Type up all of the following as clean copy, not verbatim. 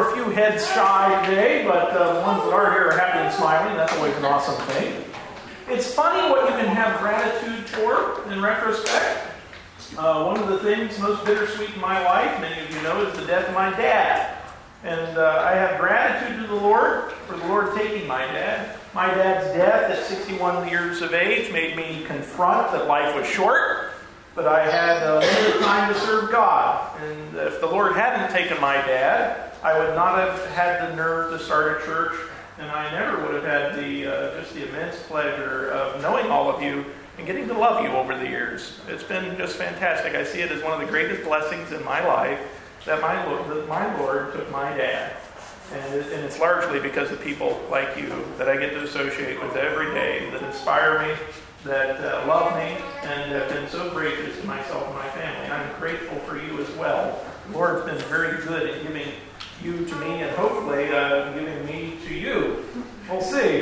are a few heads shy today, but the ones that are here are happy and smiling. That's always an awesome thing. It's funny what you can have gratitude for in retrospect. One of the things most bittersweet in my life, many of you know, is the death of my dad. And I have gratitude to the Lord for the Lord taking my dad. My dad's death at 61 years of age made me confront that life was short, but I had limited time to serve God. And if the Lord hadn't taken my dad, I would not have had the nerve to start a church, and I never would have had just the immense pleasure of knowing all of you and getting to love you over the years. It's been just fantastic. I see it as one of the greatest blessings in my life that my Lord took my dad. And it's largely because of people like you that I get to associate with every day, that inspire me, that love me, and have been so gracious to myself and my family. And I'm grateful for you as well. The Lord's been very good at giving you to me, and hopefully giving me to you. We'll see.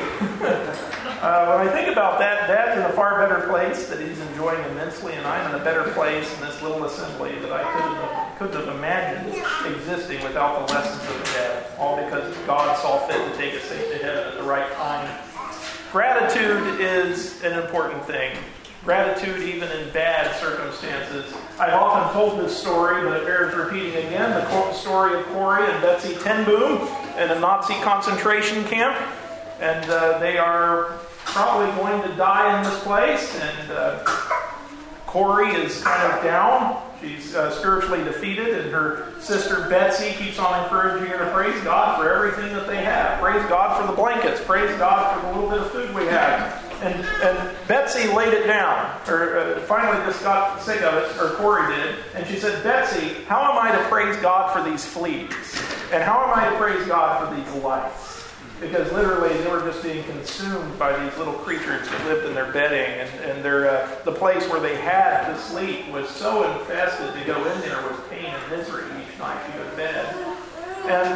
When I think about that, Dad's in a far better place that he's enjoying immensely, and I'm in a better place in this little assembly that I couldn't have imagined existing without the lessons of Dad, all because God saw fit to take us safe to heaven at the right time. Gratitude is an important thing. Gratitude even in bad circumstances. I've often told this story, but it bears repeating again. The story of Corrie and Betsy ten Boom in a Nazi concentration camp. And they are probably going to die in this place. And Corrie is kind of down. She's spiritually defeated. And her sister Betsy keeps on encouraging her to praise God for everything that they have. Praise God for the blankets. Praise God for the little bit of food we have. And Betsy laid it down, or finally just got sick of it, or Corrie did, and she said, Betsy, how am I to praise God for these fleas? And how am I to praise God for these lice? Because literally they were just being consumed by these little creatures that lived in their bedding, and the place where they had to sleep was so infested to go in there was pain and misery each night to go to bed. And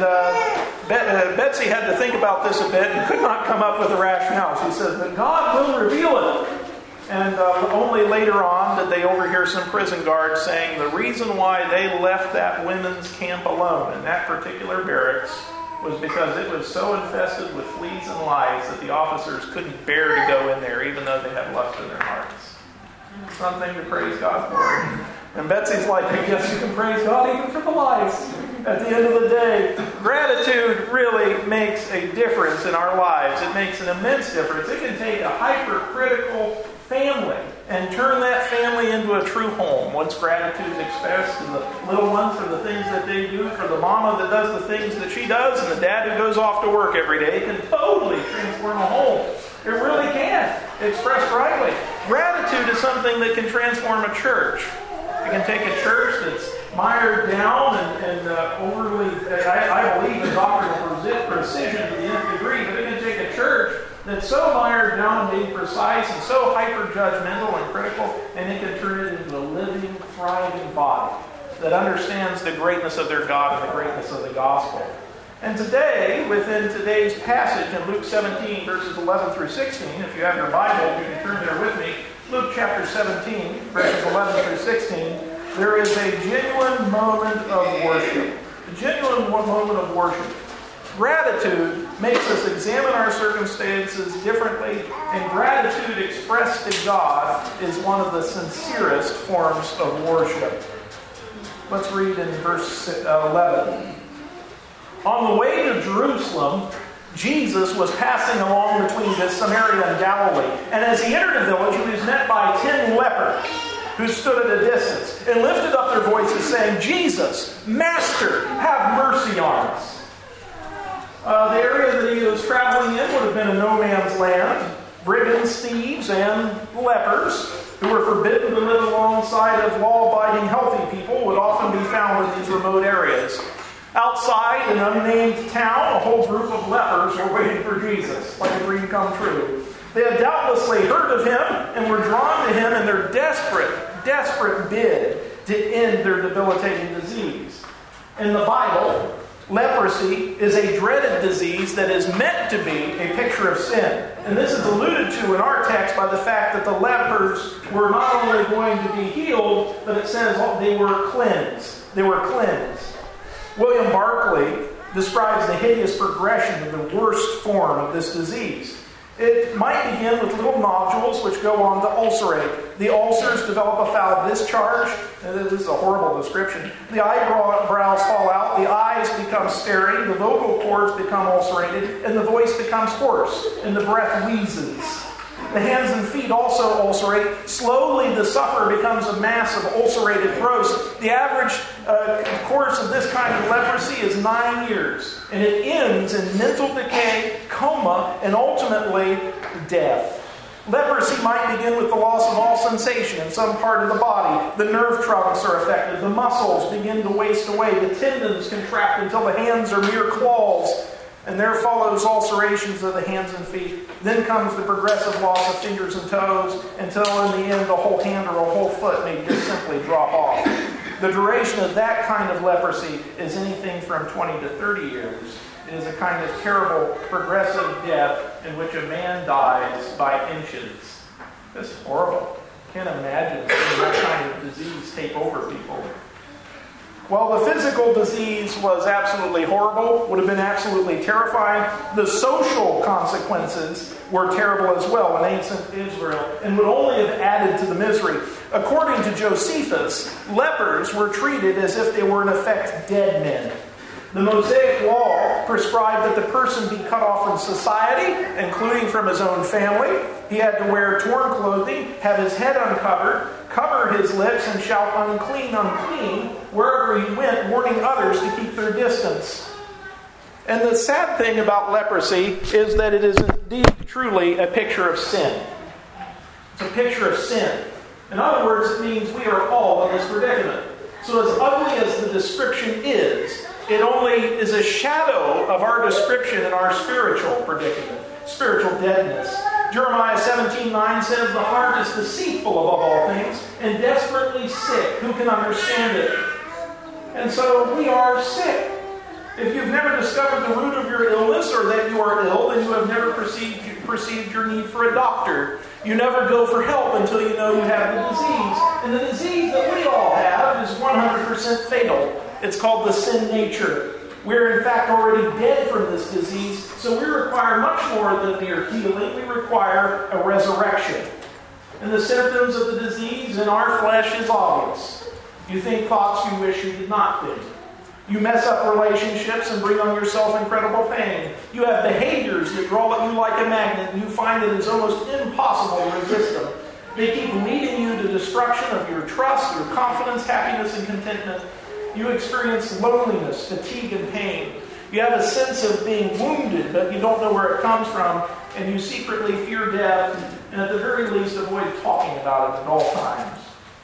Betsy had to think about this a bit and could not come up with a rationale. She said, but God will reveal it. And only later on did they overhear some prison guards saying the reason why they left that women's camp alone in that particular barracks was because it was so infested with fleas and lice that the officers couldn't bear to go in there even though they had lust in their hearts. Something to praise God for. And Betsy's like, I guess you can praise God even for the lice. At the end of the day, gratitude really makes a difference in our lives. It makes an immense difference. It can take a hypercritical family and turn that family into a true home once gratitude is expressed, and the little ones for the things that they do, for the mama that does the things that she does, and the dad who goes off to work every day. It can totally transform a home. It really can, expressed rightly. Gratitude is something that can transform a church. It can take a church that's mired down and overly, I believe in doctrinal precision to the nth degree, but it can take a church that's so mired down and being precise and so hyper-judgmental and critical, and it can turn it into a living, thriving body that understands the greatness of their God and the greatness of the gospel. And today, within today's passage in Luke 17, verses 11 through 16, if you have your Bible, you can turn there with me. Luke chapter 17, verses 11 through 16, there is a genuine moment of worship. A genuine moment of worship. Gratitude makes us examine our circumstances differently, and gratitude expressed to God is one of the sincerest forms of worship. Let's read in verse 11. On the way to Jerusalem, Jesus was passing along between Samaria and Galilee. And as he entered a village, he was met by 10 lepers who stood at a distance and lifted up their voices saying, Jesus, Master, have mercy on us. The area that he was traveling in would have been a no man's land. Brigands, thieves, and lepers who were forbidden to live alongside of law-abiding healthy people would often be found in these remote areas. Outside an unnamed town, a whole group of lepers were waiting for Jesus, like a dream come true. They had doubtlessly heard of him and were drawn to him in their desperate bid to end their debilitating disease. In the Bible, leprosy is a dreaded disease that is meant to be a picture of sin. And this is alluded to in our text by the fact that the lepers were not only going to be healed, but it says they were cleansed. They were cleansed. William Barclay describes the hideous progression of the worst form of this disease. It might begin with little nodules which go on to ulcerate. The ulcers develop a foul discharge. This is a horrible description. The eyebrows fall out, the eyes become staring, the vocal cords become ulcerated, and the voice becomes hoarse, and the breath wheezes. The hands and feet also ulcerate. Slowly the sufferer becomes a mass of ulcerated growths. The average course of this kind of leprosy is 9 years. And it ends in mental decay, coma, and ultimately death. Leprosy might begin with the loss of all sensation in some part of the body. The nerve trunks are affected. The muscles begin to waste away. The tendons contract until the hands are mere claws. And there follows ulcerations of the hands and feet. Then comes the progressive loss of fingers and toes, until in the end the whole hand or a whole foot may just simply drop off. The duration of that kind of leprosy is anything from 20 to 30 years. It is a kind of terrible progressive death in which a man dies by inches. That's horrible. Can't imagine seeing that kind of disease take over people. While the physical disease was absolutely horrible, would have been absolutely terrifying, the social consequences were terrible as well in ancient Israel and would only have added to the misery. According to Josephus, lepers were treated as if they were in effect dead men. The Mosaic law prescribed that the person be cut off from society, including from his own family. He had to wear torn clothing, have his head uncovered, cover his lips, and shout, "Unclean, unclean," wherever he went, warning others to keep their distance. And the sad thing about leprosy is that it is indeed truly a picture of sin. It's a picture of sin. In other words, it means we are all in this predicament. So as ugly as the description is, it only is a shadow of our description in our spiritual predicament, spiritual deadness. Jeremiah 17:9 says, "The heart is deceitful above all things and desperately sick. Who can understand it?" And so we are sick. If you've never discovered the root of your illness or that you are ill, then you have never perceived your need for a doctor. You never go for help until you know you have the disease. And the disease that we all have is 100% fatal. It's called the sin nature. We're in fact already dead from this disease, so we require much more than mere healing. We require a resurrection. And the symptoms of the disease in our flesh is obvious. You think thoughts you wish you did not think. You mess up relationships and bring on yourself incredible pain. You have behaviors that draw at you like a magnet, and you find that it's almost impossible to resist them. They keep leading you to destruction of your trust, your confidence, happiness, and contentment. You experience loneliness, fatigue, and pain. You have a sense of being wounded, but you don't know where it comes from, and you secretly fear death, and at the very least avoid talking about it at all times.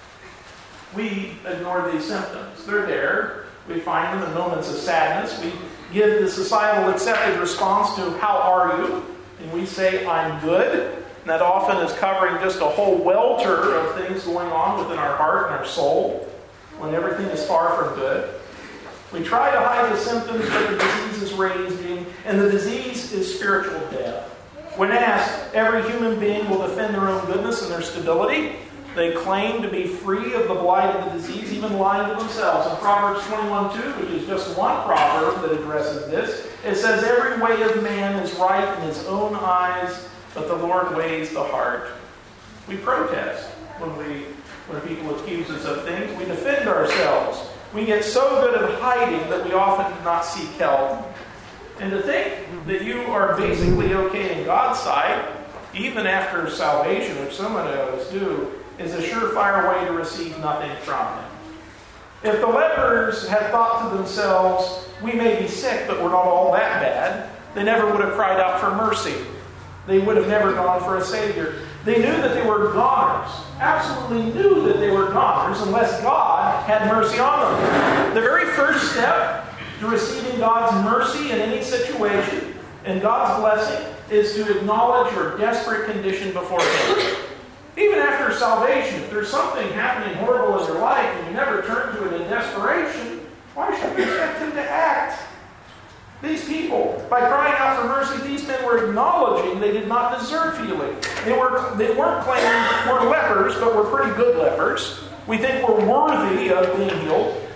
We ignore these symptoms. They're there. We find them in moments of sadness. We give the societal accepted response to, "How are you?" And we say, "I'm good." And that often is covering just a whole welter of things going on within our heart and our soul, when everything is far from good. We try to hide the symptoms, but the disease is raging, and the disease is spiritual death. When asked, every human being will defend their own goodness and their stability. They claim to be free of the blight of the disease, even lying to themselves. In Proverbs 21:2, which is just one proverb that addresses this, it says, "Every way of man is right in his own eyes, but the Lord weighs the heart." We protest when people accuse us of things. We defend ourselves. We get so good at hiding that we often do not seek help. And to think that you are basically okay in God's sight, even after salvation, which so many of us do, is a surefire way to receive nothing from Him. If the lepers had thought to themselves, "We may be sick, but we're not all that bad," they never would have cried out for mercy. They would have never gone for a Savior. They knew that they were goners. Absolutely knew that they were goners unless God had mercy on them. The very first step to receiving God's mercy in any situation and God's blessing is to acknowledge your desperate condition before Him. Even after salvation, if there's something happening horrible in your life and you never turn to it in desperation, why should we expect Him to act? These people, by crying out for mercy, these men were acknowledging they did not deserve healing. They weren't claiming we're lepers, but we're pretty good lepers. We think we're worthy of being healed.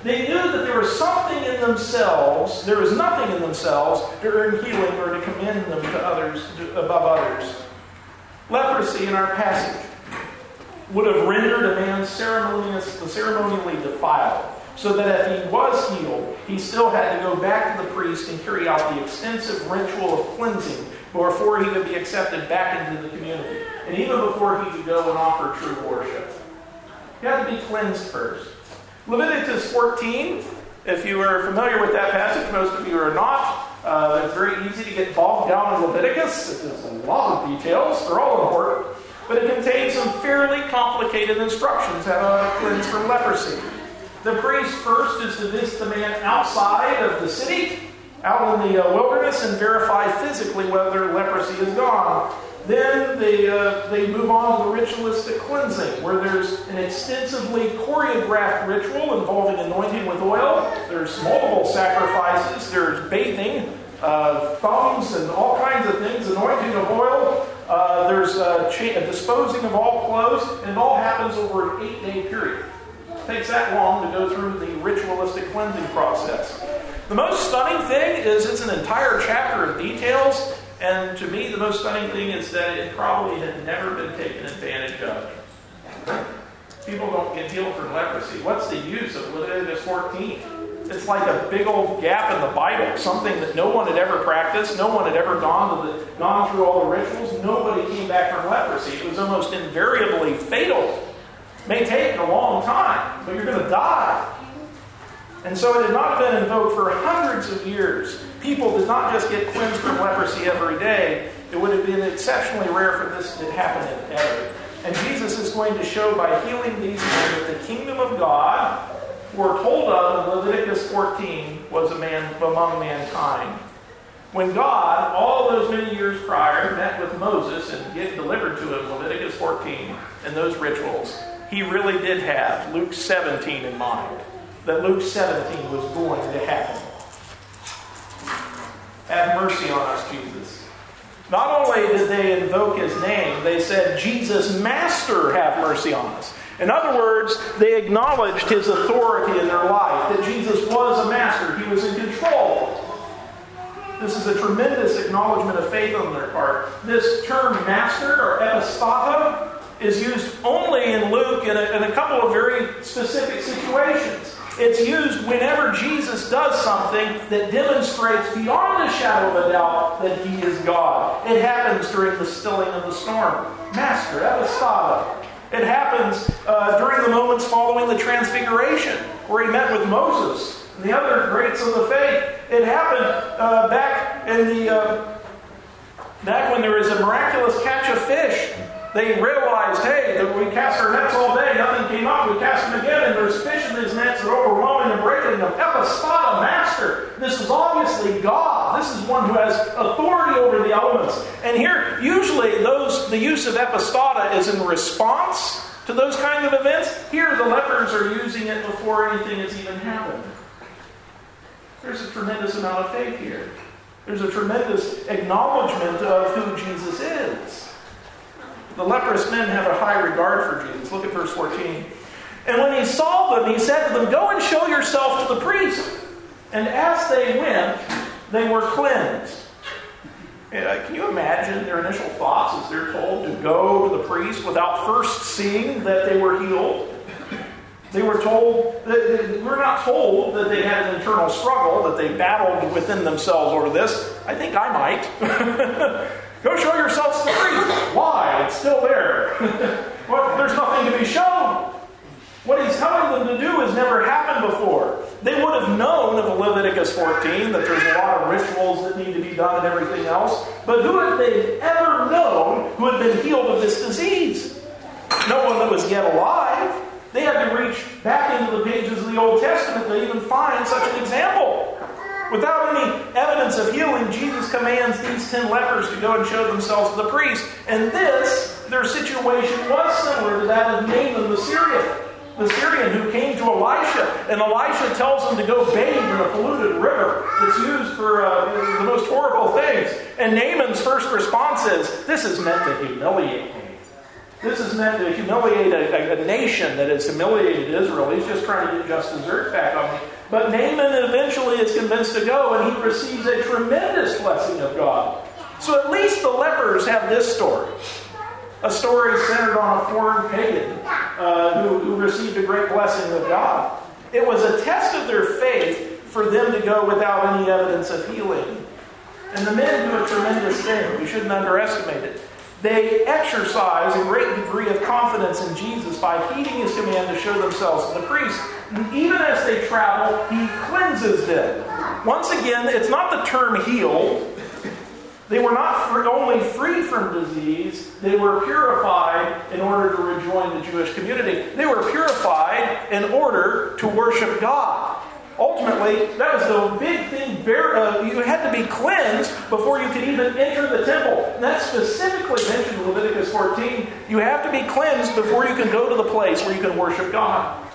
They knew that there was something in themselves, there was nothing in themselves to earn healing or to commend them to others, above others. Leprosy in our passage would have rendered a man ceremonially defiled, so that if he was healed, he still had to go back to the priest and carry out the extensive ritual of cleansing before he could be accepted back into the community, and even before he could go and offer true worship. You had to be cleansed first. Leviticus 14, if you are familiar with that passage, most of you are not. It's very easy to get bogged down in Leviticus. There's a lot of details. They're all important. But it contains some fairly complicated instructions how to cleanse from leprosy. The priest first is to visit the man outside of the city, out in the wilderness, and verify physically whether leprosy is gone. Then they move on to the ritualistic cleansing, where there's an extensively choreographed ritual involving anointing with oil. There's multiple sacrifices. There's bathing, thumbs, and all kinds of things, anointing of oil. There's a disposing of all clothes, and it all happens over an 8-day period. It takes that long to go through the ritualistic cleansing process. The most stunning thing is it's an entire chapter of details, and to me the most stunning thing is that it probably had never been taken advantage of. People don't get healed from leprosy. What's the use of Leviticus 14? It's like a big old gap in the Bible, something that no one had ever practiced, no one had ever gone through all the rituals, nobody came back from leprosy. It was almost invariably fatal. It may take a long time, but you're going to die. And so it had not been invoked for hundreds of years. People did not just get cleansed from leprosy every day. It would have been exceptionally rare for this to happen ever. And Jesus is going to show by healing these men that the kingdom of God, foretold of in Leviticus 14, was among mankind. When God, all those many years prior, met with Moses and delivered to him Leviticus 14 and those rituals, he really did have Luke 17 in mind. That Luke 17 was going to happen. Have mercy on us, Jesus. Not only did they invoke his name, they said, Jesus, Master, have mercy on us. In other words, they acknowledged his authority in their life, that Jesus was a master. He was in control. This is a tremendous acknowledgement of faith on their part. This term master, or epistata, is used only in Luke in a couple of very specific situations. It's used whenever Jesus does something that demonstrates beyond a shadow of a doubt that he is God. It happens during the stilling of the storm. Master, epistata. It happens during the moments following the Transfiguration, where he met with Moses and the other greats of the faith. It happened back when there was a miraculous catch of fish. They realized, hey, we cast our nets all day, nothing came up, we cast them again, and there's fish in these nets that are overwhelming and breaking them. Epistata, master. This is obviously God. This is one who has authority over the elements. And here, usually, the use of epistata is in response to those kind of events. Here, the lepers are using it before anything has even happened. There's a tremendous amount of faith here. There's a tremendous acknowledgement of who Jesus is. The leprous men have a high regard for Jesus. Look at verse 14. And when he saw them, he said to them, go and show yourself to the priest. And as they went, they were cleansed. Can you imagine their initial thoughts as they're told to go to the priest without first seeing that they were healed? They were told, we're not told that they had an internal struggle, that they battled within themselves over this. I think I might. Go show yourselves to the priest. Why? It's still there. There's nothing to be shown. What he's telling them to do has never happened before. They would have known of Leviticus 14, that there's a lot of rituals that need to be done and everything else. But who had they ever known who had been healed of this disease? No one that was yet alive. They had to reach back into the pages of the Old Testament to even find such an example. Without any evidence of healing, Jesus commands these 10 lepers to go and show themselves to the priest. And their situation was similar to that of Naaman the Syrian who came to Elisha. And Elisha tells him to go bathe in a polluted river that's used for the most horrible things. And Naaman's first response is, this is meant to humiliate me. This is meant to humiliate a nation that has humiliated Israel. He's just trying to get just desserts back on me. But Naaman eventually is convinced to go, and he receives a tremendous blessing of God. So at least the lepers have this story. A story centered on a foreign pagan who received a great blessing of God. It was a test of their faith for them to go without any evidence of healing. And the men do a tremendous thing. We shouldn't underestimate it. They exercise a great degree of confidence in Jesus by heeding his command to show themselves to the priest. And even as they travel, he cleanses them. Once again, it's not the term healed. They were not only free from disease, they were purified in order to rejoin the Jewish community. They were purified in order to worship God. Ultimately, that was the big thing. You had to be cleansed before you could even enter the temple. And that's specifically mentioned in Leviticus 14. You have to be cleansed before you can go to the place where you can worship God.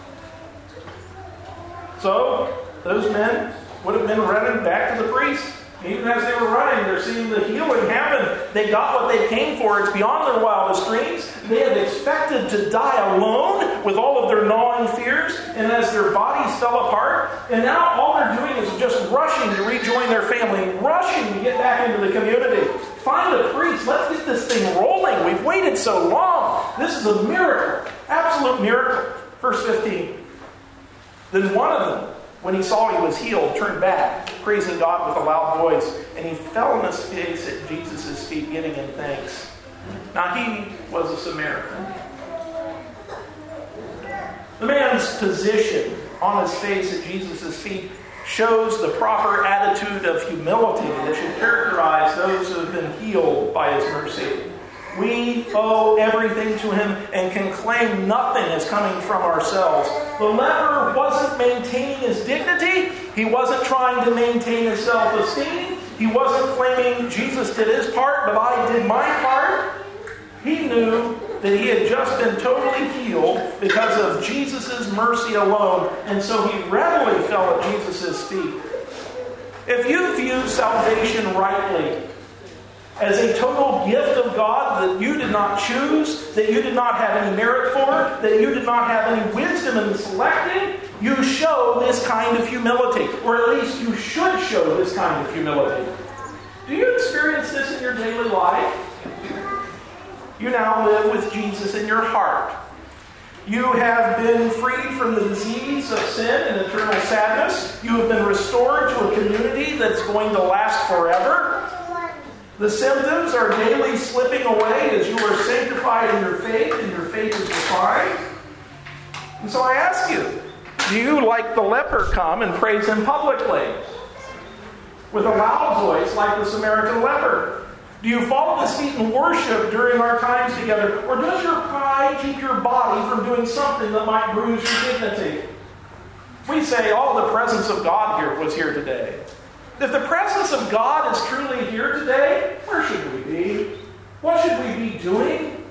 So, those men would have been running back to the priest. Even as they were running, they're seeing the healing happen. They got what they came for. It's beyond their wildest dreams. They had expected to die alone with all of their gnawing fears, and as their bodies fell apart, and now all they're doing is just rushing to rejoin their family, rushing to get back into the community. Find a priest. Let's get this thing rolling. We've waited so long. This is a miracle. Absolute miracle. Verse 15. Then one of them, when he saw he was healed, turned back, praising God with a loud voice, and he fell on his face at Jesus' feet, giving him thanks. Now he was a Samaritan. The man's position on his face at Jesus' feet shows the proper attitude of humility that should characterize those who have been healed by his mercy. We owe everything to him and can claim nothing as coming from ourselves. The leper wasn't maintaining his dignity. He wasn't trying to maintain his self-esteem. He wasn't claiming Jesus did his part, but I did my part. He knew that he had just been totally healed because of Jesus' mercy alone, and so he readily fell at Jesus' feet. If you view salvation rightly, as a total gift of God that you did not choose, that you did not have any merit for, that you did not have any wisdom in selecting, you show this kind of humility. Or at least you should show this kind of humility. Do you experience this in your daily life? You now live with Jesus in your heart. You have been freed from the disease of sin and eternal sadness. You have been restored to a community that's going to last forever. The symptoms are daily slipping away as you are sanctified in your faith, and your faith is refined. And so I ask you, do you, like the leper, come and praise him publicly? With a loud voice, like the Samaritan leper? Do you fall at his feet and worship during our times together? Or does your pride keep your body from doing something that might bruise your dignity? We say, oh, the presence of God was here today. If the presence of God is truly here today, where should we be? What should we be doing?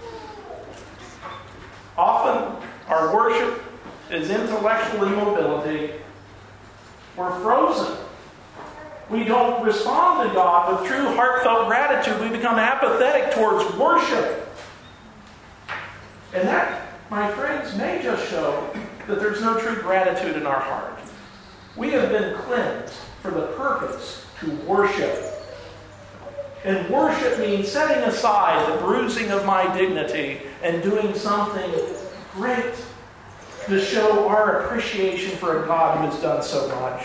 Often, our worship is intellectual immobility. We're frozen. We don't respond to God with true heartfelt gratitude. We become apathetic towards worship. And that, my friends, may just show that there's no true gratitude in our heart. We have been cleansed for the purpose to worship. And worship means setting aside the bruising of my dignity and doing something great to show our appreciation for a God who has done so much.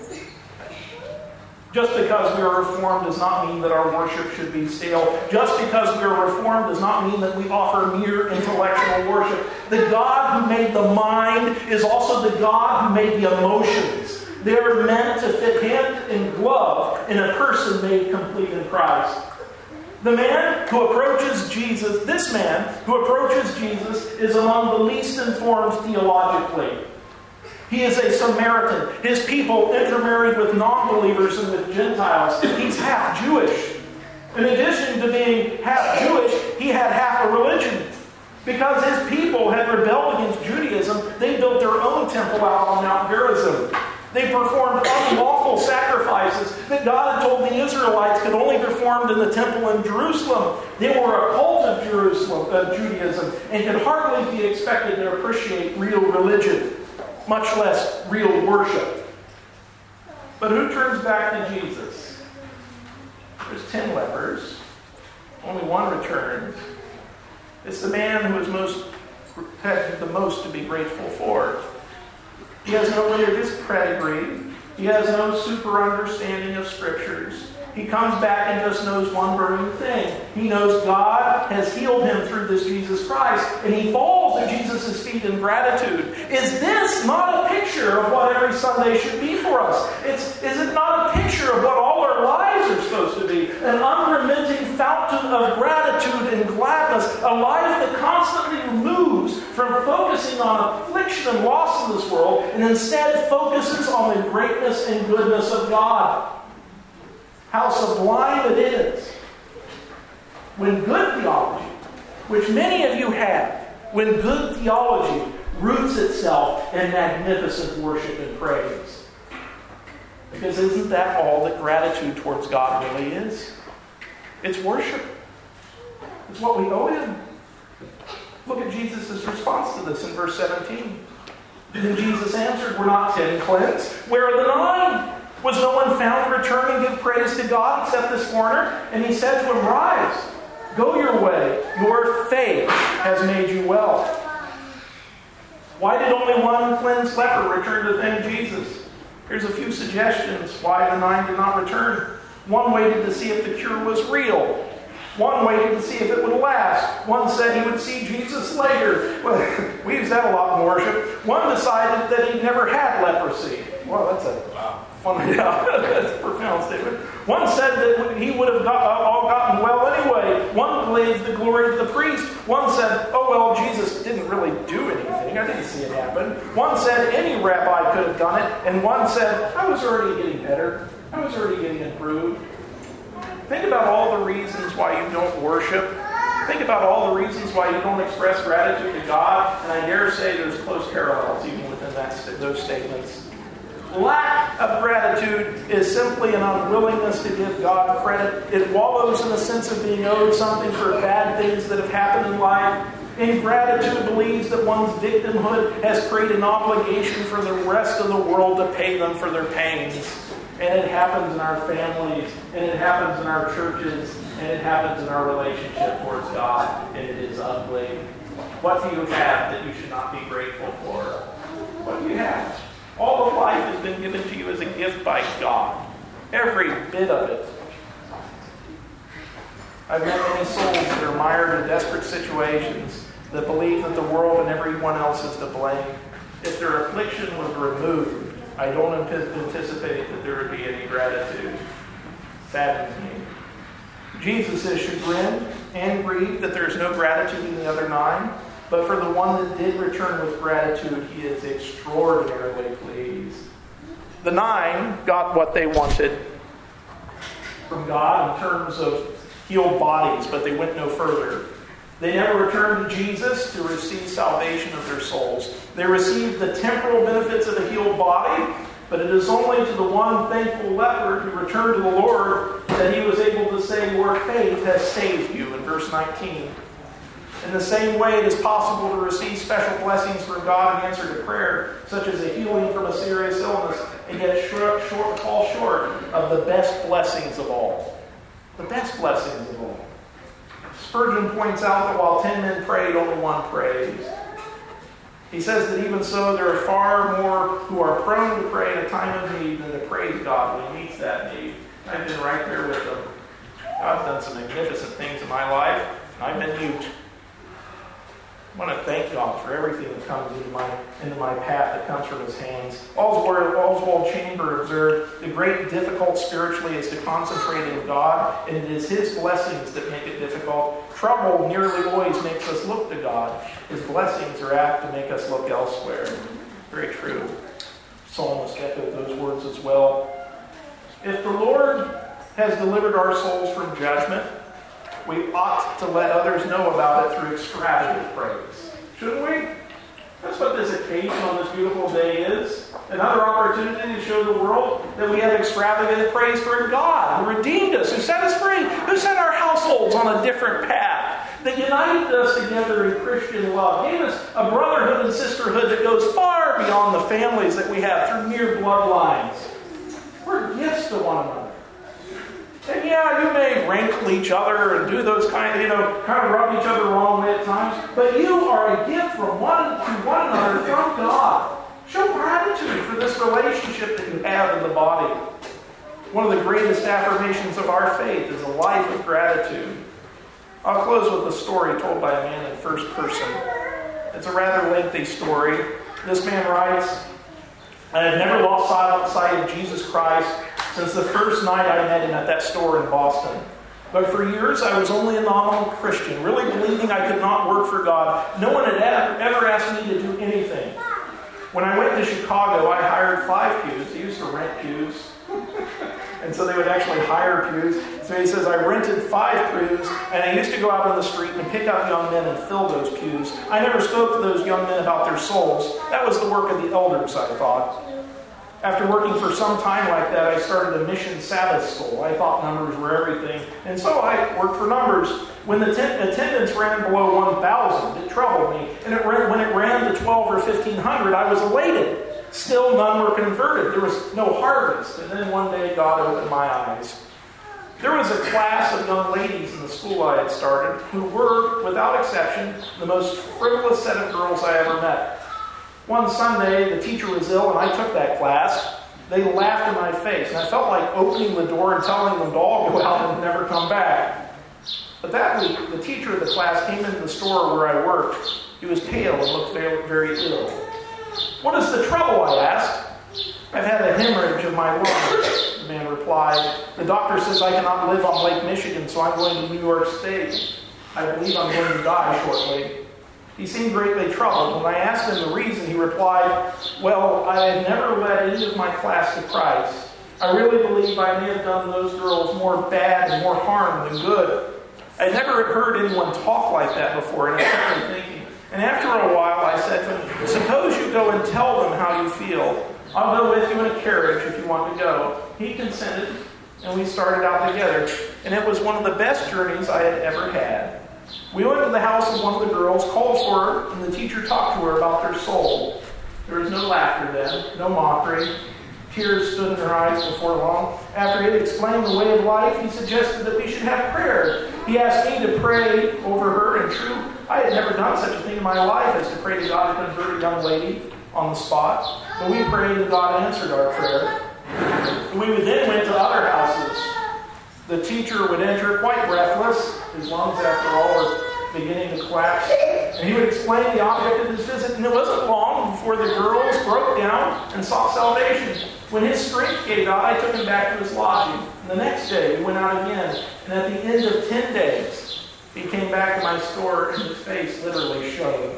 Just because we are reformed does not mean that our worship should be stale. Just because we are reformed does not mean that we offer mere intellectual worship. The God who made the mind is also the God who made the emotions. They are meant to fit hand in glove in a person made complete in Christ. The man who approaches Jesus, this man who approaches Jesus is among the least informed theologically. He is a Samaritan. His people intermarried with non-believers and with Gentiles. He's half Jewish. In addition to being half Jewish, he had half a religion. Because his people had rebelled against Judaism, they built their own temple out on Mount Gerizim. They performed unlawful sacrifices that God had told the Israelites could only be performed in the temple in Jerusalem. They were a cult of Judaism, and could hardly be expected to appreciate real religion, much less real worship. But who turns back to Jesus? There's 10 lepers. Only one returns. It's the man who had the most to be grateful for. He has no religious pedigree. He has no super understanding of Scriptures. He comes back and just knows one burning thing. He knows God has healed him through this Jesus Christ, and he falls at Jesus' feet in gratitude. Is this not a picture of what every Sunday should be for us? Is it not a picture of what all our lives are supposed to be? An unremitting fountain of gratitude and gladness, a life that constantly moves from focusing on affliction and loss in this world, and instead focuses on the greatness and goodness of God. How sublime it is when good theology, which many of you have, when good theology roots itself in magnificent worship and praise. Because isn't that all that gratitude towards God really is? It's worship. It's what we owe Him. Look at Jesus' response to this in verse 17. Then Jesus answered, "Were not 10 cleansed? Where are the 9? Was no one found to return and give praise to God except this foreigner?" And he said to him, "Rise, go your way. Your faith has made you well." Why did only one cleansed leper return to thank Jesus? Here's a few suggestions why the 9 did not return. One waited to see if the cure was real. One waited to see if it would last. One said he would see Jesus later. Well, we use that a lot in worship. One decided that he'd never had leprosy. Well, that's a fun, that's a profound statement. One said that he would have all gotten well anyway. One believed the glory of the priest. One said, "Oh well, Jesus didn't really do anything. I didn't see it happen." One said any rabbi could have done it. And one said, "I was already getting better. I was already getting improved." Think about all the reasons why you don't worship. Think about all the reasons why you don't express gratitude to God. And I dare say there's close parallels even within those statements. Lack of gratitude is simply an unwillingness to give God credit. It wallows in the sense of being owed something for bad things that have happened in life. Ingratitude believes that one's victimhood has created an obligation for the rest of the world to pay them for their pains. And it happens in our families, and it happens in our churches, and it happens in our relationship towards God, and it is ugly. What do you have that you should not be grateful for? What do you have? All of life has been given to you as a gift by God. Every bit of it. I've met many souls that are mired in desperate situations that believe that the world and everyone else is to blame. If their affliction was removed, I don't anticipate that there would be any gratitude. Saddens me. Jesus is chagrined and grieved that there is no gratitude in the other 9. But for the one that did return with gratitude, he is extraordinarily pleased. The 9 got what they wanted from God in terms of healed bodies, but they went no further. They never returned to Jesus to receive salvation of their souls. They received the temporal benefits of a healed body, but it is only to the one thankful leper who returned to the Lord that he was able to say, "Your faith has saved you," in verse 19. In the same way, it is possible to receive special blessings from God in answer to prayer, such as a healing from a serious illness, and yet fall short of the best blessings of all. The best blessings of all. Spurgeon points out that while 10 men prayed, only one praised. He says that even so, there are far more who are prone to pray in a time of need than to praise God when He meets that need. I've been right there with them. God's done some magnificent things in my life, and I've been mute. I want to thank God for everything that comes into my path that comes from His hands. Oswald Chamber observed, the great difficult spiritually is to concentrate in God, and it is His blessings that make it difficult. Trouble nearly always makes us look to God. His blessings are apt to make us look elsewhere. Very true. Psalmist echoed those words as well. If the Lord has delivered our souls from judgment, we ought to let others know about it through extravagant praise. Shouldn't we? That's what this occasion on this beautiful day is. Another opportunity to show the world that we have extravagant praise for God, who redeemed us, who set us free, who set our households on a different path, that united us together in Christian love, gave us a brotherhood and sisterhood that goes far beyond the families that we have through mere bloodlines. We're gifts to one another. And yeah, you may rankle each other and do those kind of rub each other the wrong way at times, but you are a gift from one another from God. Show gratitude for this relationship that you have in the body. One of the greatest affirmations of our faith is a life of gratitude. I'll close with a story told by a man in first person. It's a rather lengthy story. This man writes, "I have never lost sight of Jesus Christ since the first night I met him at that store in Boston. But for years I was only a nominal Christian, really believing I could not work for God. No one had ever asked me to do anything. When I went to Chicago, I hired 5 pews. He used to rent pews. And so they would actually hire pews. So he says, I rented 5 pews, and I used to go out on the street and pick up young men and fill those pews. I never spoke to those young men about their souls. That was the work of the elders, I thought. After working for some time like that, I started a mission Sabbath school. I thought numbers were everything. And so I worked for numbers. When the attendance ran below 1,000, it troubled me. And when it ran to 12 or 1,500, I was elated. Still, none were converted. There was no harvest. And then one day, God opened my eyes. There was a class of young ladies in the school I had started who were, without exception, the most frivolous set of girls I ever met. One Sunday, the teacher was ill, and I took that class. They laughed in my face, and I felt like opening the door and telling them to all go out and never come back. But that week, the teacher of the class came into the store where I worked. He was pale and looked very, very ill. What is the trouble? I asked. I've had a hemorrhage of my lungs, the man replied. The doctor says I cannot live on Lake Michigan, so I'm going to New York State. I believe I'm going to die shortly. He seemed greatly troubled. When I asked him the reason, he replied, well, I have never led any of my class to Christ. I really believe I may have done those girls more bad and more harm than good. I never heard anyone talk like that before, and I kept on thinking. And after a while, I said to him, suppose you go and tell them how you feel. I'll go with you in a carriage if you want to go. He consented, and we started out together. And it was one of the best journeys I had ever had. We went to the house of one of the girls, called for her, and the teacher talked to her about their soul. There was no laughter then, no mockery. Tears stood in her eyes before long. After he had explained the way of life, he suggested that we should have prayer. He asked me to pray over her, and true, I had never done such a thing in my life as to pray to God to convert a young lady on the spot. But we prayed, and God answered our prayer. And we then went to other houses. The teacher would enter quite breathless. His lungs, after all, were beginning to collapse. And he would explain the object of his visit. And it wasn't long before the girls broke down and sought salvation. When his strength gave out, I took him back to his lodging. And the next day, we went out again. And at the end of 10 days, he came back to my store, and his face literally showed.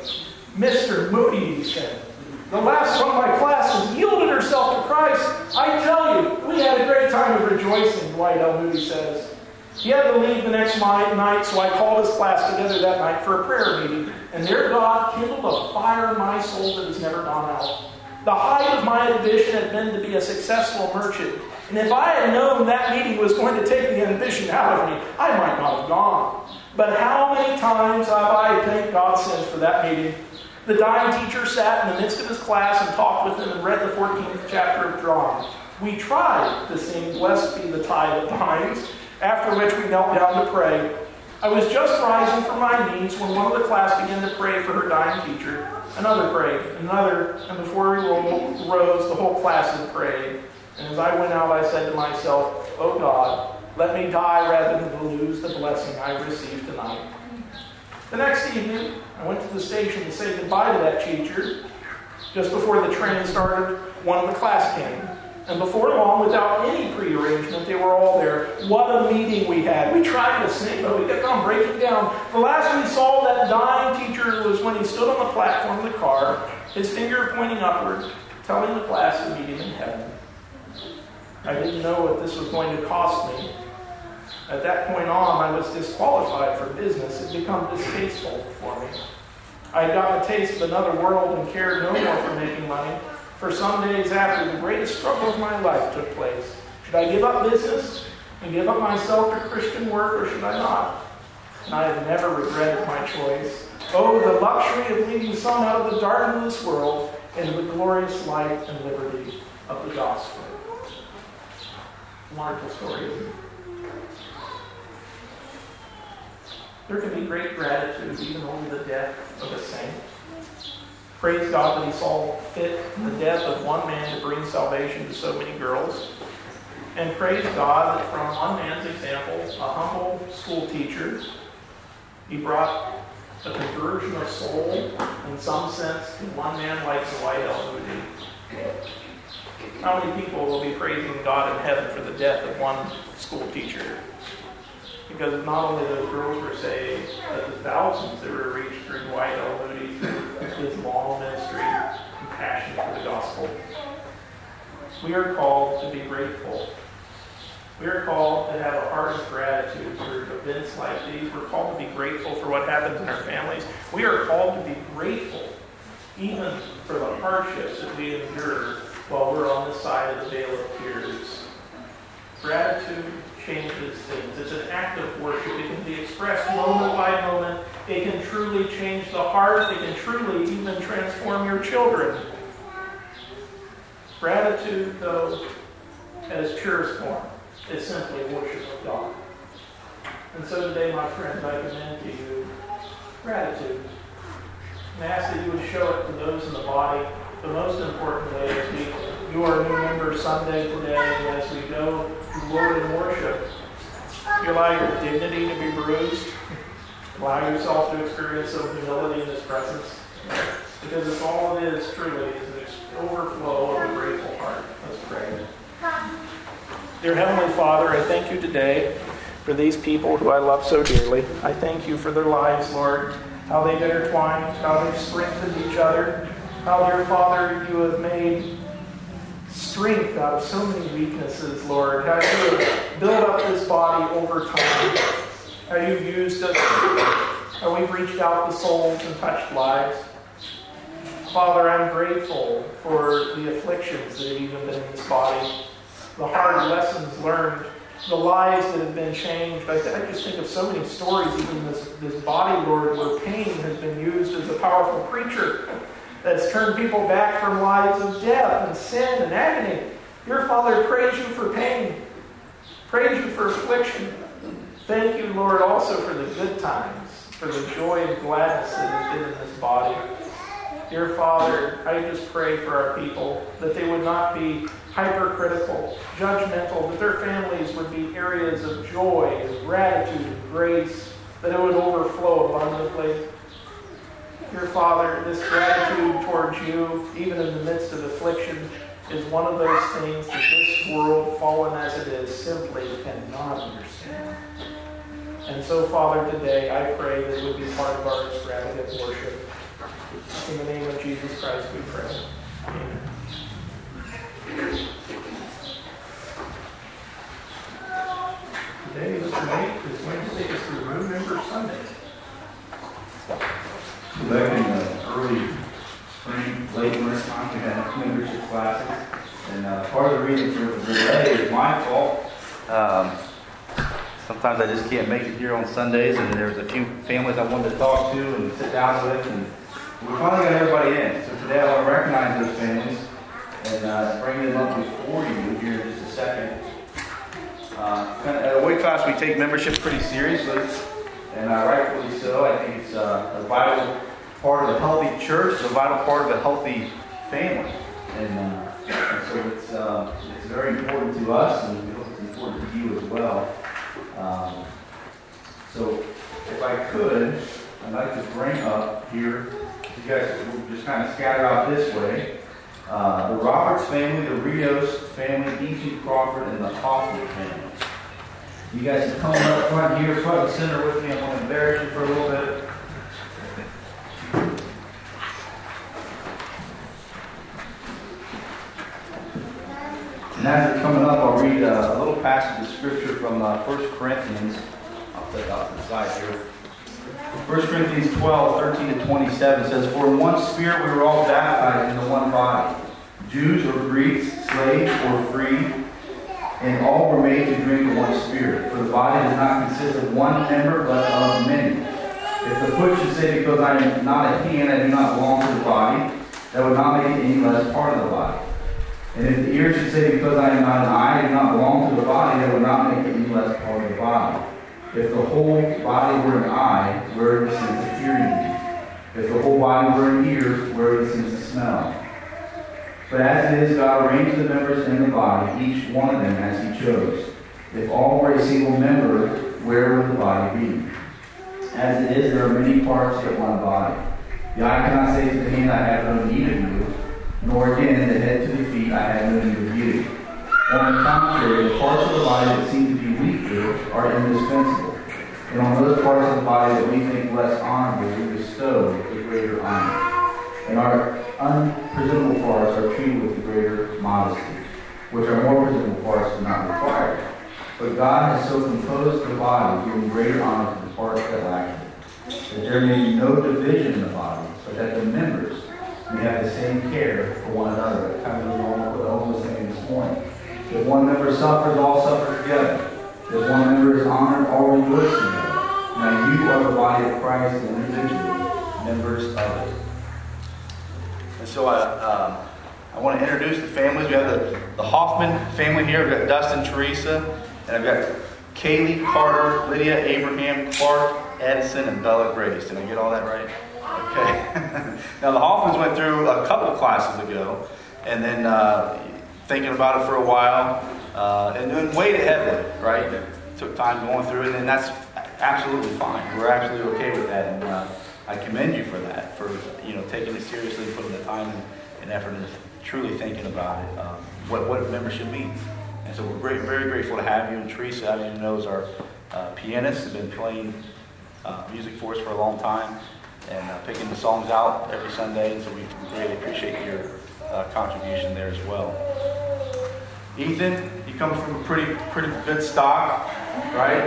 Mr. Moody, he said, the last one of my class has yielded herself to Christ. I tell you, we had a great time of rejoicing, Dwight L. Moody says. He had to leave the next night, so I called his class together that night for a prayer meeting. And there God kindled a fire in my soul that has never gone out. The height of my ambition had been to be a successful merchant. And if I had known that meeting was going to take the ambition out of me, I might not have gone. But how many times have I thanked God since for that meeting? The dying teacher sat in the midst of his class and talked with them and read the 14th chapter of John. We tried to sing, Blessed be the tie that binds, after which we knelt down to pray. I was just rising from my knees when one of the class began to pray for her dying teacher. Another prayed, another, and before we rose, the whole class had prayed. And as I went out, I said to myself, Oh God, let me die rather than lose the blessing I received tonight. The next evening, I went to the station to say goodbye to that teacher. Just before the train started, one of the class came. And before long, without any prearrangement, they were all there. What a meeting we had. We tried to sing, but we kept on breaking down. The last we saw that dying teacher was when he stood on the platform of the car, his finger pointing upward, telling the class to meet him in heaven. I didn't know what this was going to cost me. At that point on, I was disqualified for business. It had become distasteful for me. I had gotten a taste of another world and cared no more for making money. For some days after, the greatest struggle of my life took place. Should I give up business and give up myself to Christian work, or should I not? And I have never regretted my choice. Oh, the luxury of leading some out of the darkness of this world into the glorious light and liberty of the gospel. Wonderful story, isn't it? There can be great gratitude even over the death of a saint. Praise God that he saw fit the death of one man to bring salvation to so many girls. And praise God that from one man's example, a humble school teacher, he brought a conversion of soul, in some sense, to one man like Dwight L. Moody. How many people will be praising God in heaven for the death of one school teacher? Because not only those girls were saved, but the thousands that were reached through Dwight L. Moody, through his long ministry and passion for the gospel. We are called to be grateful. We are called to have a heart of gratitude for events like these. We're called to be grateful for what happens in our families. We are called to be grateful even for the hardships that we endure while we're on the side of the vale of tears. Gratitude changes things. It's an act of worship. It can be expressed moment by moment. It can truly change the heart. It can truly even transform your children. Gratitude, though, at its purest form, is simply worship of God. And so today, my friends, I commend to you gratitude. And ask that you would show it to those in the body. The most important way is we do our new member Sunday today, and as we go to the Lord in worship, you allow your dignity to be bruised. Allow yourself to experience some humility in His presence. Because if all it is truly is an overflow of a grateful heart. Let's pray. Dear Heavenly Father, I thank you today for these people who I love so dearly. I thank you for their lives, Lord, how they've intertwined, how they've strengthened each other, how, dear Father, you have made strength out of so many weaknesses, Lord, how you have built up this body over time, how you've used us, how we've reached out to souls and touched lives. Father, I'm grateful for the afflictions that have even been in this body, the hard lessons learned, the lives that have been changed. I just think of so many stories, even in this body, Lord, where pain has been used as a powerful preacher that's turned people back from lives of death and sin and agony. Your Father, praise you for pain. Praise you for affliction. Thank you, Lord, also for the good times, for the joy and gladness that has been in this body. Dear Father, I just pray for our people that they would not be hypercritical, judgmental, that their families would be areas of joy and gratitude and grace, that it would overflow abundantly. Dear Father, this gratitude towards you, even in the midst of affliction, is one of those things that this world, fallen as it is, simply cannot understand. And so, Father, today I pray that it would be part of our extravagant worship. In the name of Jesus Christ we pray. Amen. Today, Mr. Nate is going to take us through New Member Sunday. Back in the early spring, late winter time, we had membership classes. And part of the reason for the delay is my fault. Sometimes I just can't make it here on Sundays, and there's a few families I wanted to talk to and sit down with, and we finally got everybody in. So today I want to recognize those families and bring them up before you here in just a second. At a weight class, we take membership pretty seriously, and rightfully so. I think it's a vital part of a healthy church, it's a vital part of a healthy family, and so it's very important to us, and we hope it's important to you as well. So if I could, I'd like to bring up here, you guys will just kind of scatter out this way, the Roberts family, the Rios family, E.T. Crawford, and the Hoffman family. You guys can come up front here, front and center with me. I'm going to embarrass you for a little bit. And as they're coming up, I'll read a little passage of Scripture from 1 Corinthians. I'll put it off to the side here. 1 Corinthians 12:13-27 says, "For in one Spirit we were all baptized into one body, Jews or Greeks, slaves or free, and all were made to drink of one Spirit. For the body does not consist of one member, but of many. If the foot should say, because I am not a hand, I do not belong to the body, that would not make it any less part of the body. And if the ear should say, because I am not an eye, I do not belong to the body, that would not make it any less part of the body. If the whole body were an eye, where are the sense of hearing? If the whole body were an ear, where are the sense of smell? But as it is, God arranged the members in the body, each one of them as He chose. If all were a single member, where would the body be? As it is, there are many parts yet one body. The eye cannot say to the hand, I have no need of you, nor again the head to the feet, I have no need of you. On the contrary, the parts of the body that seem to be weaker are indispensable. And on those parts of the body that we think less honorable, we bestow the greater honor. And our unpresentable parts are treated with the greater modesty, which our more presentable parts do not require. But God has so composed the body, giving greater honor to the parts that lack it, that there may be no division in the body, but that the members may have the same care for one another. That kind of goes along with what Owen was saying this morning. If one member suffers, all suffer together. If one member is honored, all rejoice together. Now you are the body of Christ, and individually members of it. And so I want to introduce the families. We have the Hoffman family here. We've got Dustin, Teresa, and I've got Kaylee, Carter, Lydia, Abraham, Clark, Edison, and Bella Grace. Did I get all that right? Okay. Now the Hoffmans went through a couple of classes ago, and then thinking about it for a while, and then weighed it heavily, right? It took time going through it, and that's absolutely fine. We're absolutely okay with that, and I commend you for that, for taking it seriously, putting the time and effort into truly thinking about it, what membership means. And so we're very grateful to have you. And Teresa, I mean, knows our pianist, has been playing music for us for a long time, and picking the songs out every Sunday. And so we greatly appreciate your contribution there as well. Ethan, you come from a pretty good stock, right?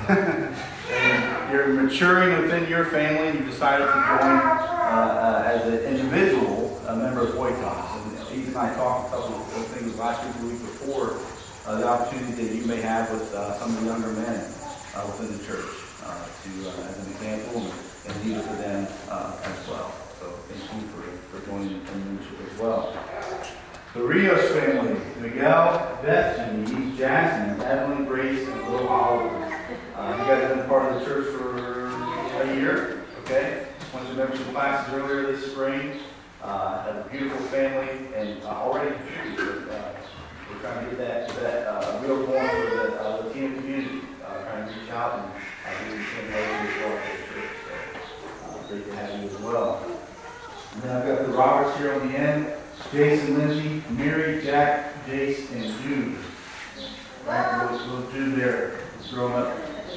And you're maturing within your family, and you decided to join as an individual, a member of Oikos. And Ethan and I talked a couple of things last week, the week before, the opportunity that you may have with some of the younger men within the church as an example and leader for them as well. So thank you for joining the membership as well. The Rios family, Miguel, Bethany, Jasmine, Evelyn, Grace, and little Oliver. You guys have been part of the church for a year, okay? Went to membership classes earlier this spring. Have a beautiful family, and already contributed. We're trying to get that real going for the Latino community. Trying to reach out and do the same way as well for the church. So great to have you as well. And then I've got the Roberts here on the end. Jason, Lindsay, Mary, Jack, Jace, and Jude. Right, little Jude there, growing up.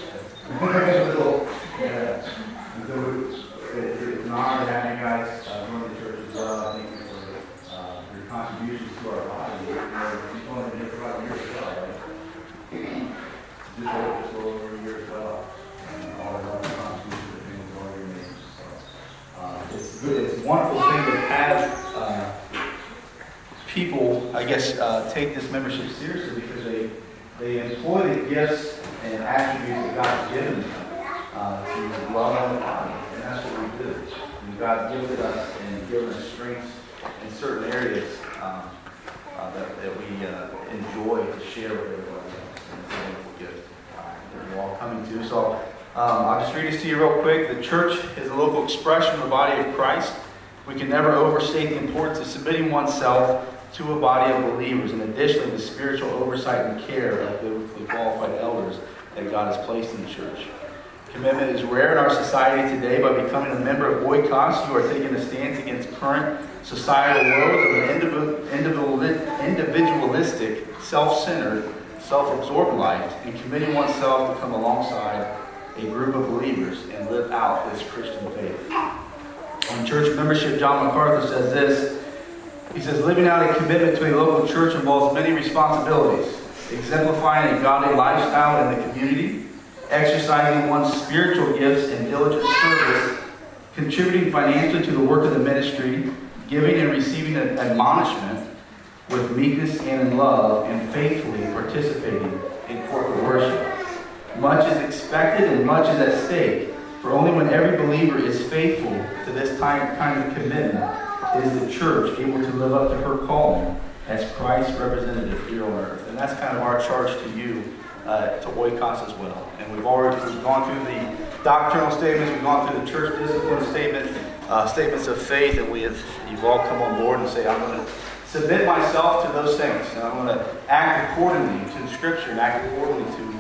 It's an honor to have you guys join the church as well. Thank you for your contributions to our body. You've only been here for about a year as well, right? Just a little over a year as well. And all the other contributions that you've already made. So, it's good. It's a wonderful thing to have people, I guess, take this membership seriously because they employ the gifts and attributes that God's given them to dwell on the body. And that's what we do. And God gifted us and given us strengths in certain areas that we enjoy to share with everybody else. And it's a wonderful gift that we're all coming to. So I'll just read this to you real quick. The church is a local expression of the body of Christ. We can never overstate the importance of submitting oneself to a body of believers, and additionally the spiritual oversight and care of the qualified elders that God has placed in the church. Commitment is rare in our society today. By becoming a member of Oikos, you are taking a stance against current societal woes of an individualistic, self-centered, self-absorbed life, and committing oneself to come alongside a group of believers and live out this Christian faith. On church membership, John MacArthur says this. He says, living out a commitment to a local church involves many responsibilities, exemplifying a godly lifestyle in the community, exercising one's spiritual gifts and diligent service, contributing financially to the work of the ministry, giving and receiving admonishment with meekness and in love, and faithfully participating in corporate worship. Much is expected and much is at stake, for only when every believer is faithful to this kind of commitment is the church able to live up to her calling as Christ's representative here on earth. And that's kind of our charge to you, to Oikos as well. And we've gone through the doctrinal statements, we've gone through the church discipline statement, statements of faith, and you've all come on board and say, I'm going to submit myself to those things, and I'm going to act accordingly to the Scripture and act accordingly to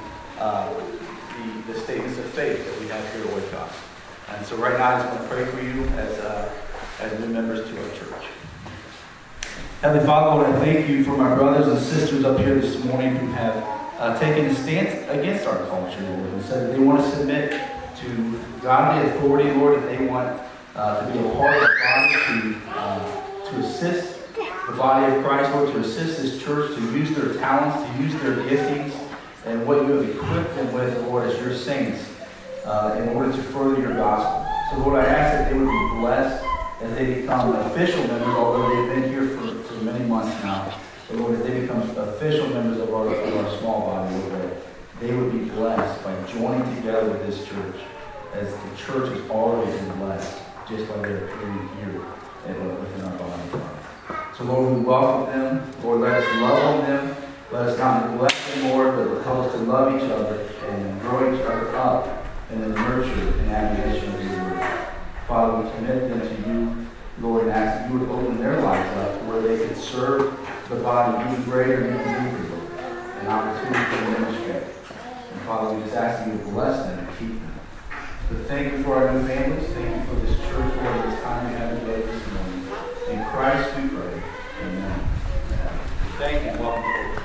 the statements of faith that we have here at Oikos. And so right now I just want to pray for you as new members to our church. Heavenly Father, Lord, I thank you for my brothers and sisters up here this morning who have taken a stance against our culture, Lord, and said that they want to submit to godly authority, Lord, that they want to be a part of the body, to assist the body of Christ, Lord, to assist this church, to use their talents, to use their giftings, and what you have equipped them with, Lord, as your saints, in order to further your gospel. So, Lord, I ask that they would be blessed as they become official members, although they've been here for many months now. But, Lord, as they become official members of our small body, Lord, that they would be blessed by joining together with this church, as the church has already been blessed, just by their appearing here within our body. So, Lord, we welcome them. Lord, let us love on them. Let us not neglect them, Lord, but help us to love each other and grow each other up in the nurture and admonition of your word. Father, we commit them to you, Lord, and ask that you would open their lives up to where they could serve the body even greater and even deeper, Lord, an opportunity for ministry. And Father, we just ask that you would bless them and keep them. So thank you for our new families. Thank you for this church, Lord, this time we have together this morning. In Christ we pray. Amen. Thank you. Welcome.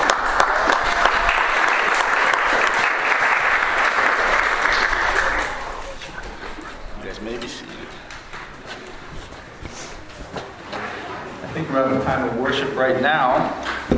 You guys may be seated. I think we're having a time of worship right now.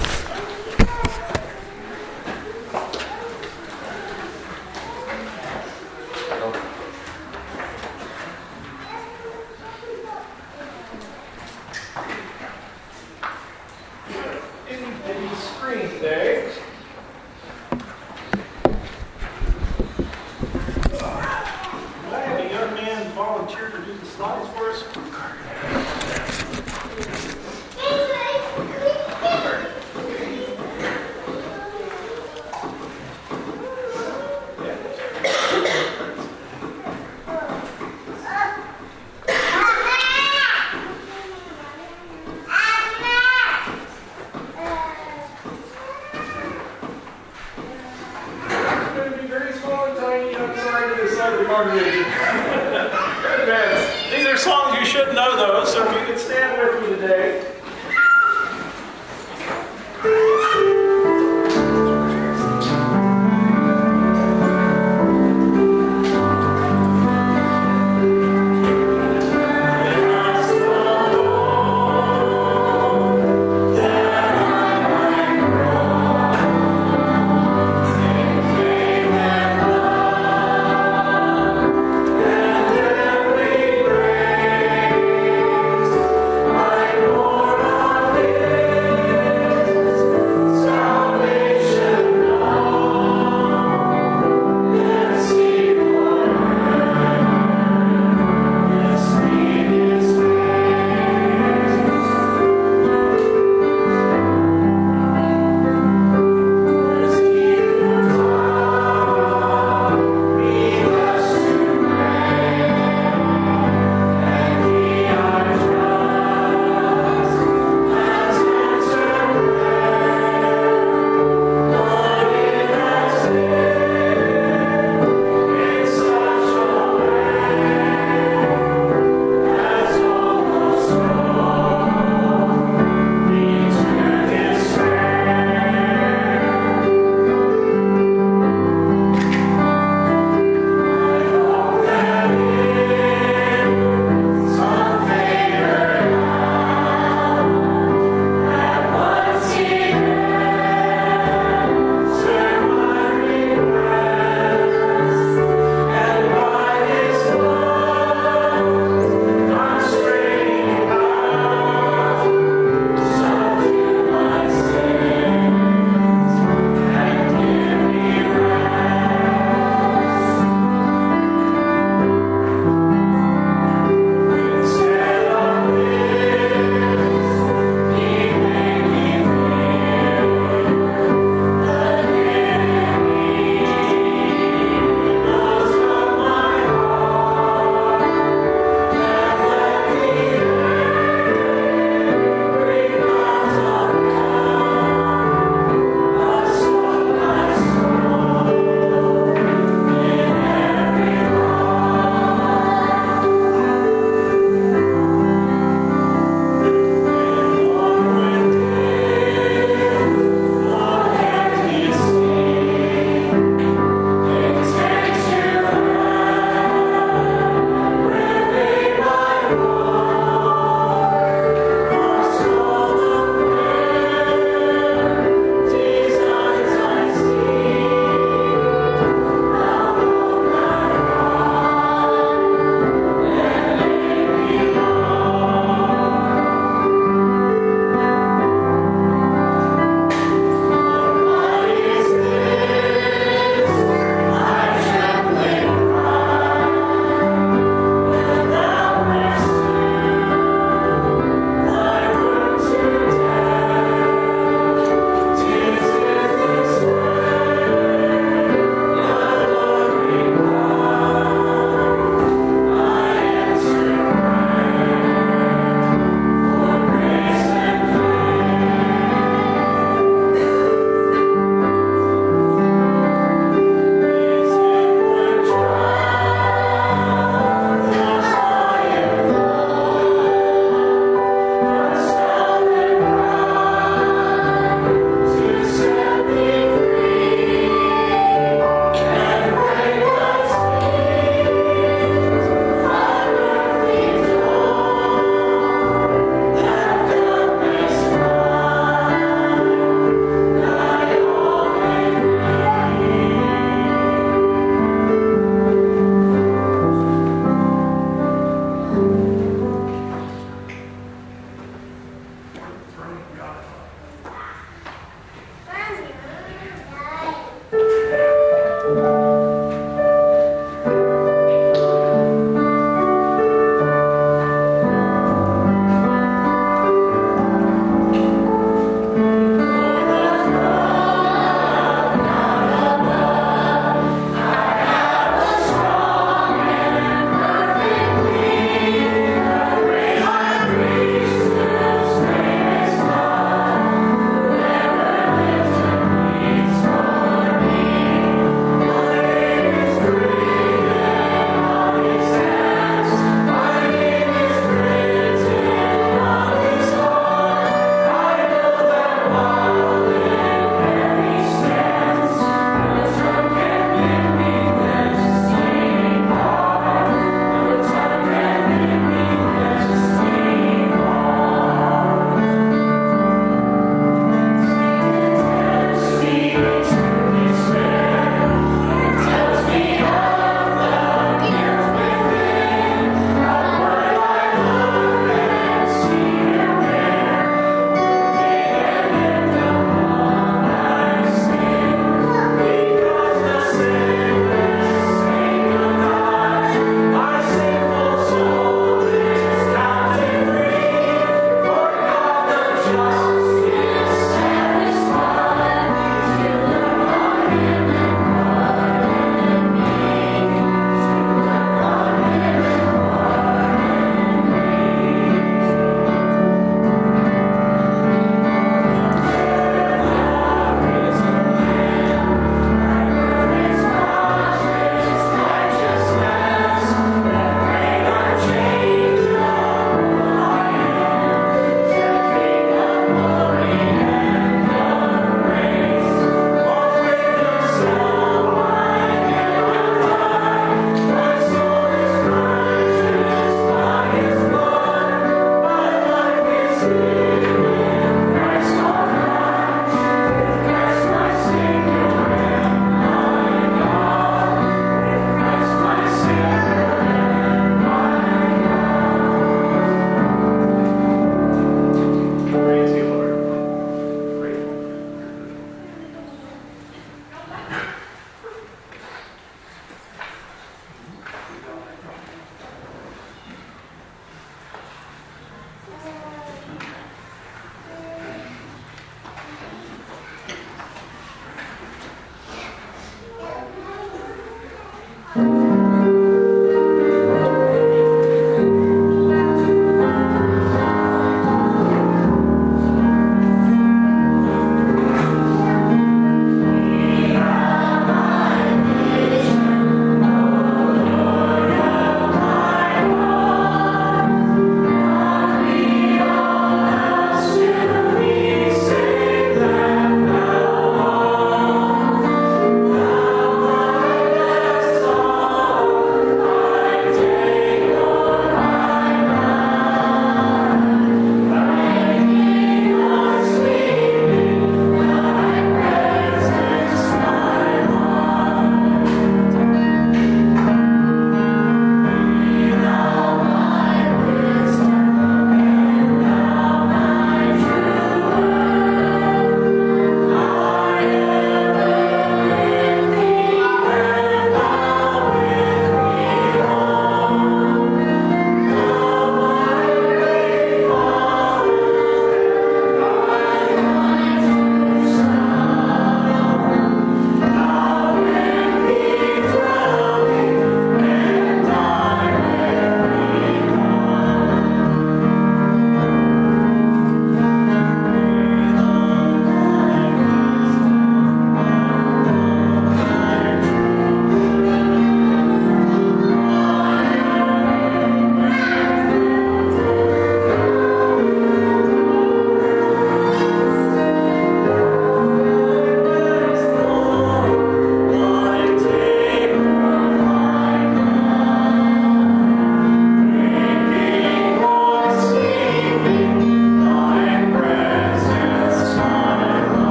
These are songs you should know, though, so if you could stand with me today. More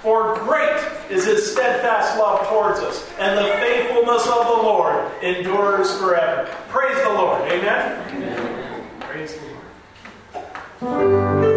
For great is his steadfast love towards us, and the faithfulness of the Lord endures forever. Praise the Lord. Amen? Amen. Praise the Lord.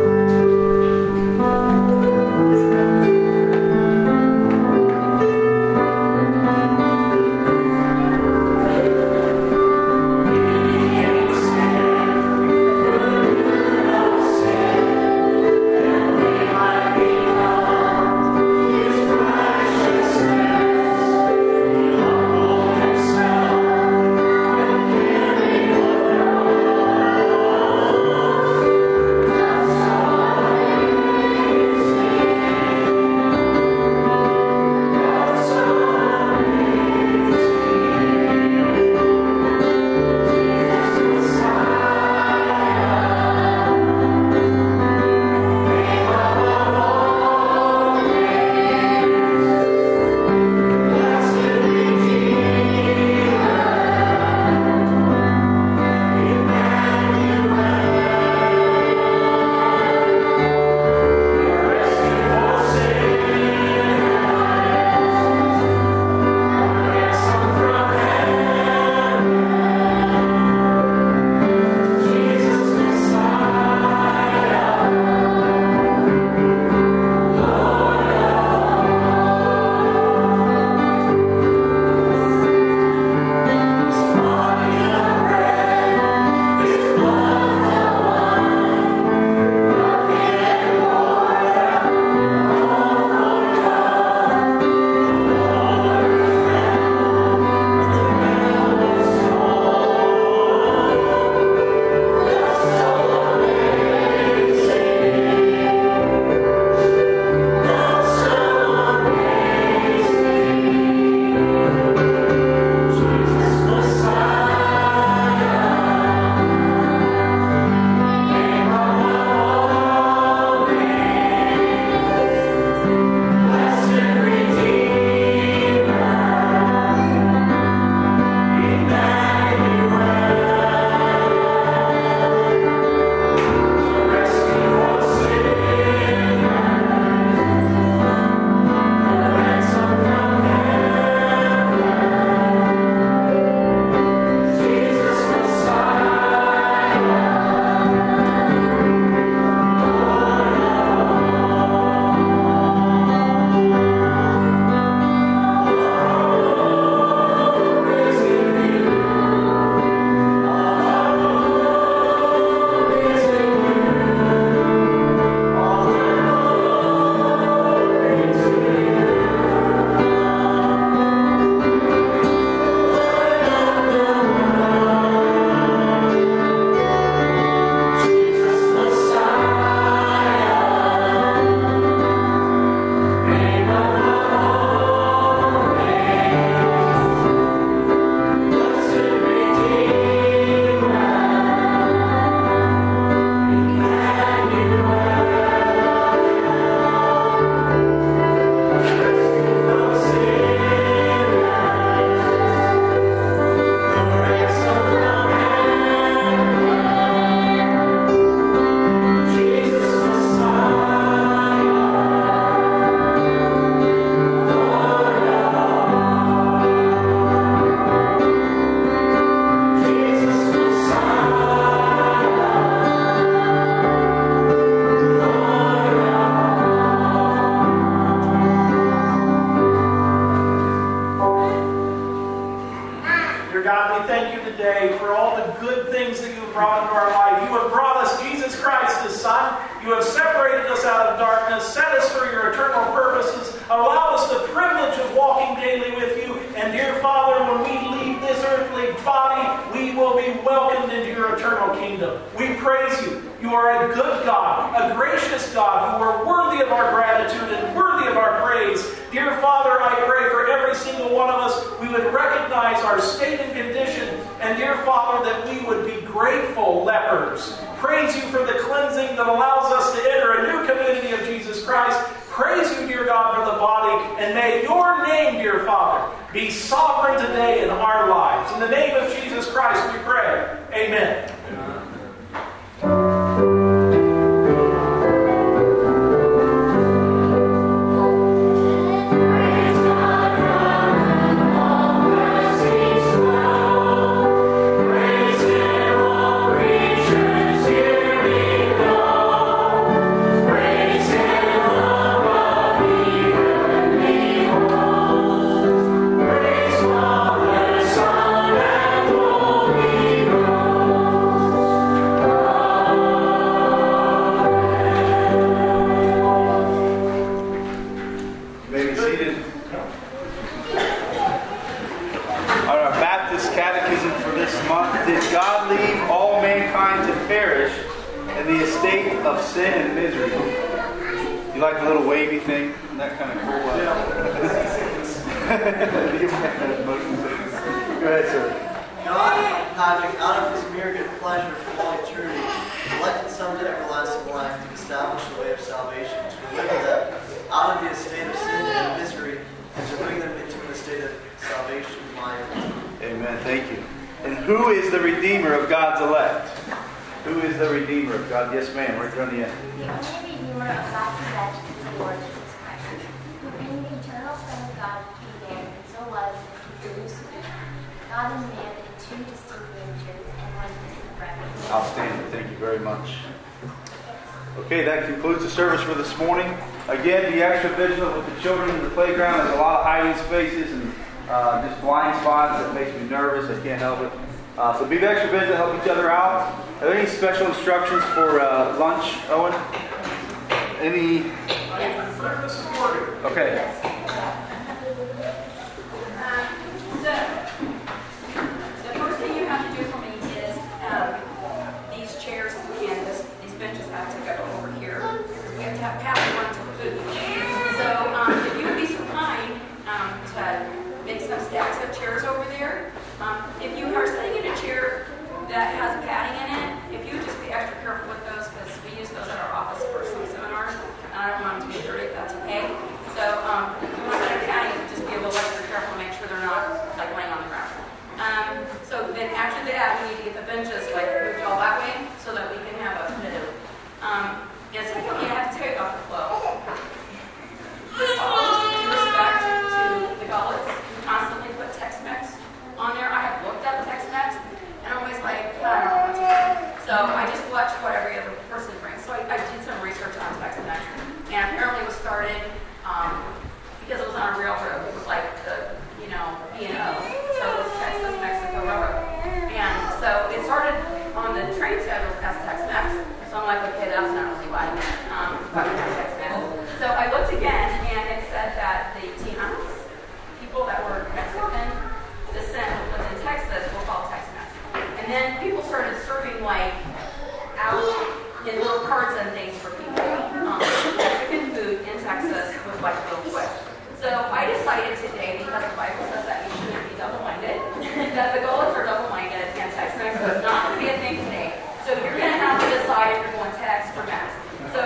seated. On our Baptist Catechism for this month, did God leave all mankind to perish in the estate of sin and misery? You like the little wavy thing? Isn't that kind of cool? Go ahead, sir. God, having out of his mere good pleasure for all eternity, elected some to everlasting life to establish the way of salvation, to deliver them out of the estate of sin and misery, and to bring them into an estate of salvation by it. Amen. Thank you. And who is the Redeemer of God's elect? Who is the Redeemer of God? Yes, ma'am. Right on the end. The only Redeemer of God's elect is the Lord Jesus Christ, who being the eternal Son of God came there, and so was in Jerusalem. God and man in two distinct natures, and one distinct reference. Outstanding. Thank you very much. Okay, that concludes the service for this morning. Again, be extra vigilant with the children in the playground. There's a lot of hiding spaces and just blind spots that makes me nervous. I can't help it. So be extra vigilant, help each other out. Are there any special instructions for lunch, Owen? Any? Okay. The first thing you have to do for me is these chairs and these benches have to go over here. We have to have pass one to the food. So if you would be so kind to make some stacks of chairs over there. If you are sitting in a chair that has padding in it, if you would just be extra careful with those, because we use those at our office for some seminars, and I don't want them to get dirty if that's okay. So if you want to have padding, just be a little extra careful, make sure they're not like laying on the ground. So then after that, we need to get the benches like moved all that way so that we can have a minute. And secondly, I have to take off the flow. With all due respect to the gullets, we constantly put Tex-Mex on there. I have looked up Tex-Mex, and I'm always like, I don't know what to do. So I just watch what every other person brings. So I did some research on Tex-Mex, and apparently it was started because it was on a railroad. It was like the, B&O. So it was Texas Mexico Railroad. And so it started on the train schedule as Tex-Mex. So I'm like, okay, that's not really why. Tex-Mex. So I looked again, and it said that the Tejanos, people that were Mexican descent who lived in Texas, were called Tex-Mex. And then people started serving like out in little carts and things for people. Mexican food in Texas was like a little twist. So I decided today, because the Bible says that you shouldn't be double-minded, that the Gullets are double-minded and Tex-Mex is not going to be a thing today. So you're going to have to decide if you're going Tex or Mex. So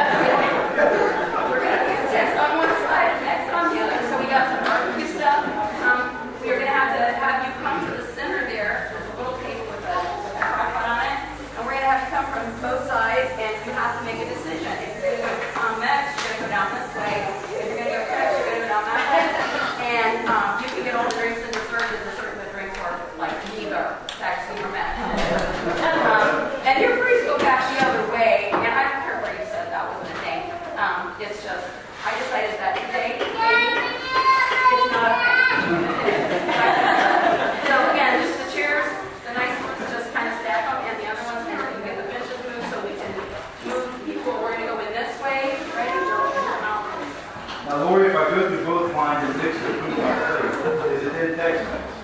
we're going to use Tex on one side and Mex on the other. So we got some barbecue stuff. We're going to have you come to the center there. There's a little table with a tripod on it. And we're going to have to come from both sides, and you have to make a decision. If you're going to go Mex, you're going to go down this way. If you're going to go Tex, you're going to go down that way. And you can get all the drinks and desserts, and the drinks are like neither Tex nor Mex. And you're free to go back the other way. And I don't care what you said, that wasn't a thing. It's just, I decided that today, it's not a thing. So again, just the chairs, the nice ones, just kind of stack them, and the other ones, and we can get the benches moved so we can move people. We're going to go in this way, right? Now, Lori, if I go through both lines and mix the food, is it in Tex-Mex?